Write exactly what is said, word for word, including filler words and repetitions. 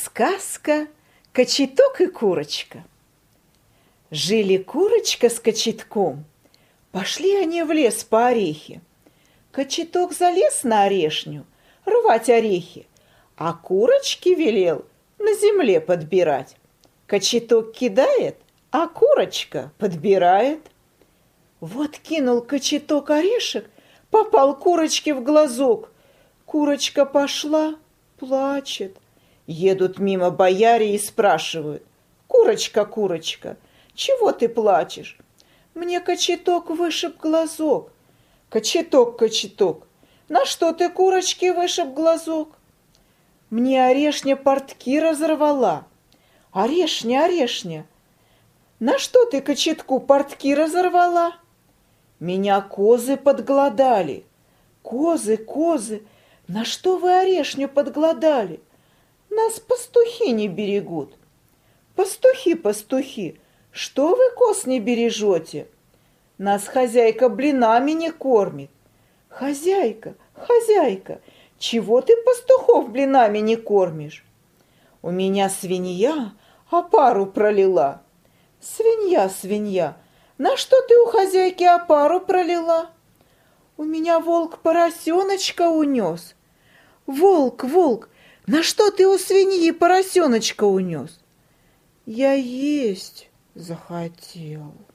Сказка «Кочеток и курочка». Жили курочка с кочетком. Пошли они в лес по орехи. Кочеток залез на орешню рвать орехи, а курочке велел на земле подбирать. Кочеток кидает, а курочка подбирает. Вот кинул кочеток орешек, попал курочке в глазок. Курочка пошла, плачет. Едут мимо бояре и спрашивают: «Курочка, курочка, чего ты плачешь?» «Мне кочеток вышиб глазок». «Кочеток, кочеток, на что ты курочке вышиб глазок?» «Мне орешня портки разорвала». «Орешня, орешня, на что ты кочетку портки разорвала?» «Меня козы подглодали». «Козы, козы, на что вы орешню подглодали?» «Нас пастухи не берегут». «Пастухи, пастухи, что вы коз не бережете?» «Нас хозяйка блинами не кормит». «Хозяйка, хозяйка, чего ты пастухов блинами не кормишь?» «У меня свинья опару пролила». «Свинья, свинья, на что ты у хозяйки опару пролила?» «У меня волк поросеночка унес». «Волк, волк, на что ты у свиньи поросеночка унес?» «Я есть захотел».